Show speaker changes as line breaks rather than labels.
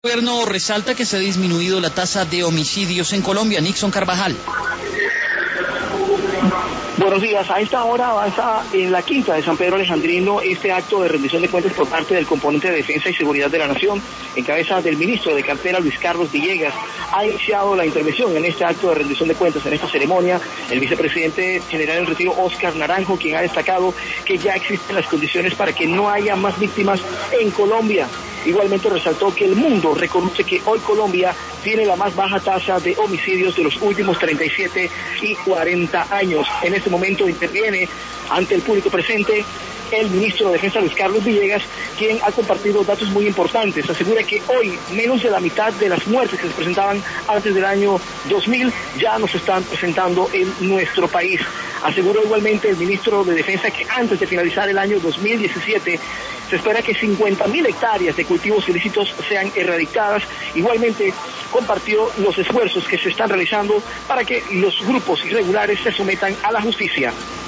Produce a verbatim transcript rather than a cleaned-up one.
El gobierno resalta que se ha disminuido la tasa de homicidios en Colombia. Nixon Carvajal.
Buenos días. A esta hora avanza en la quinta de San Pedro Alejandrino este acto de rendición de cuentas por parte del componente de Defensa y Seguridad de la Nación, en cabeza del ministro de cartera Luis Carlos Villegas. Ha iniciado la intervención en este acto de rendición de cuentas, en esta ceremonia, el vicepresidente general en retiro Óscar Naranjo, quien ha destacado que ya existen las condiciones para que no haya más víctimas en Colombia. Igualmente resaltó que el mundo reconoce que hoy Colombia tiene la más baja tasa de homicidios de los últimos treinta y siete y cuarenta años. En este momento interviene ante el público presente el ministro de Defensa Luis Carlos Villegas, quien ha compartido datos muy importantes. Asegura que hoy menos de la mitad de las muertes que se presentaban antes del año dos mil ya nos están presentando en nuestro país. Aseguró igualmente el ministro de Defensa que antes de finalizar el año dos mil diecisiete se espera que cincuenta mil hectáreas de cultivos ilícitos sean erradicadas. Igualmente compartió los esfuerzos que se están realizando para que los grupos irregulares se sometan a la justicia.